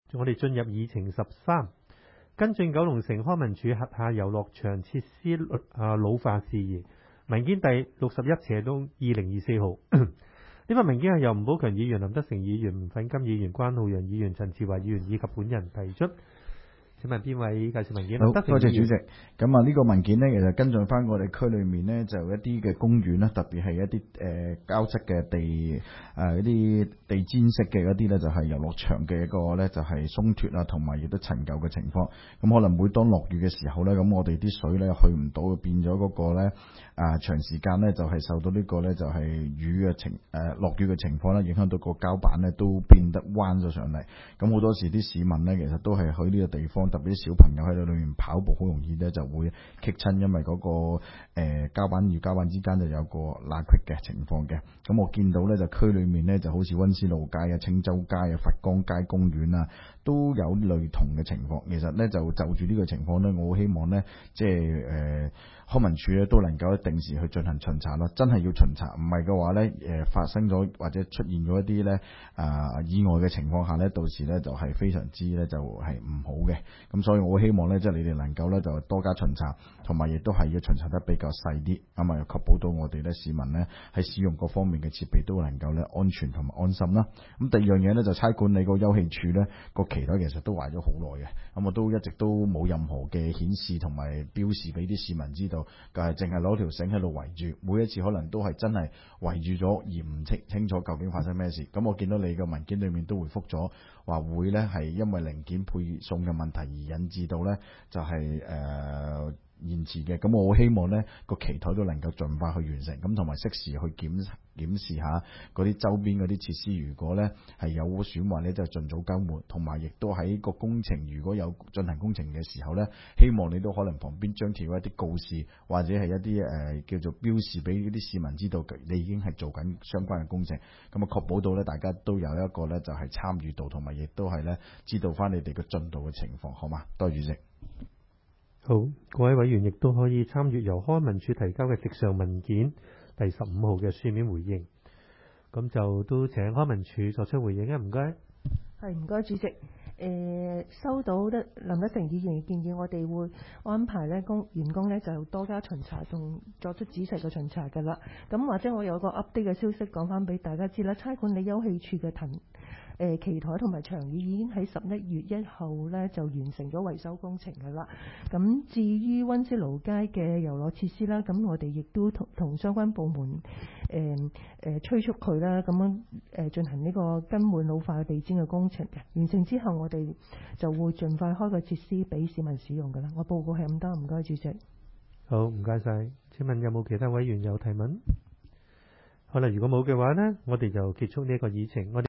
我哋進入議程13，跟進九龍城康文署轄下遊樂場設施老化事宜。文件第61/2024號。呢份文件係由吳寶強議員、林德成議員、吳粉金議員、關浩洋議員、陳志華議員以及本人提出。請問邊位介紹文件？ 好，多謝主席。咁啊，呢個文件呢，其實跟進翻我哋區裏面呢，就一啲嘅公園啦，特別係一啲膠質嘅一啲地氈式嘅一啲呢，就係遊樂場嘅一個呢，就係鬆脱啊，同埋亦都陳舊嘅情況。咁可能每當落雨嘅時候呢，咁我哋啲水呢去唔到，變咗嗰個呢長時間呢，就係受到呢個呢，就係落雨嘅情況呢，影響到個膠板呢都變得彎咗上嚟。咁好多時啲市民呢，其實都係去呢個地方。特別啲小朋友喺度裏面跑步，好容易咧就會棘親，因為嗰個膠板與膠板之間就有個罅隙嘅情況嘅。咁我見到咧就區裏面咧就好似溫思勞街啊、青州街啊、佛光街公園啊，都有類同嘅情況。其實咧就住呢個情況咧，我好希望咧即係康文署咧都能夠定時去進行巡查啦。真係要巡查，唔係嘅話咧發生咗或者出現咗一啲咧意外嘅情況下咧，到時咧就係非常之咧就係唔好嘅。咁所以我希望咧，即係你哋能夠咧就多加巡查，同埋亦都係要巡查得比較細啲，咁啊要確保到我哋咧市民咧喺使用各方面嘅設備都能夠咧安全同埋安心啦。咁第二樣嘢咧就差館你個休憩處咧個旗台其實都壞咗好耐嘅，咁我都一直都冇任何嘅顯示同埋標示俾啲市民知道，就係淨係攞條繩喺度圍住，每一次可能都係真係圍住咗而唔清楚究竟發生咩事。咁我見到你嘅文件裏面都回覆咗，話會咧係因為零件配送嘅問題而引致到咧就係延遲嘅。咁我好希望咧個旗台都能夠盡快去完成，咁同埋適時去檢視下嗰啲周邊嗰啲設施，如果咧係有損壞咧就盡早更換，同埋亦都喺個工程如果有進行工程嘅時候咧，希望你都可能旁邊張貼一啲告示或者係一啲叫做標示俾啲市民知道你已經係做緊相關嘅工程，咁啊確保到咧大家都有一個咧就係參與度，同埋亦都係咧知道翻你哋嘅進度嘅情況，好嘛？多謝主席。 好，各位委員亦都可以參閱由康文署提交嘅直上文件第15號嘅書面回應。咁就都請康文署作出回應啊！唔該。 係，唔該主席。收到林德成議員嘅建議，我哋會安排咧員工咧就多加巡查，同作出仔細嘅巡查㗎啦。咁或者我有個 update 嘅消息講翻俾大家知啦，差館里休憩處嘅旗台同埋長椅已經喺11月1號咧就完成咗維修工程㗎啦。咁至於溫思勞街嘅遊樂設施啦，咁我哋亦都同相關部門催促佢啦，咁樣進行呢個更換老化嘅地氈嘅工程嘅。完成之後，我哋就會盡快開個設施俾市民使用㗎啦。我報告係咁多，唔該主席。 好，唔該晒。請問有冇其他委員有提問？好啦，如果冇嘅話呢，我哋就結束呢一個議程。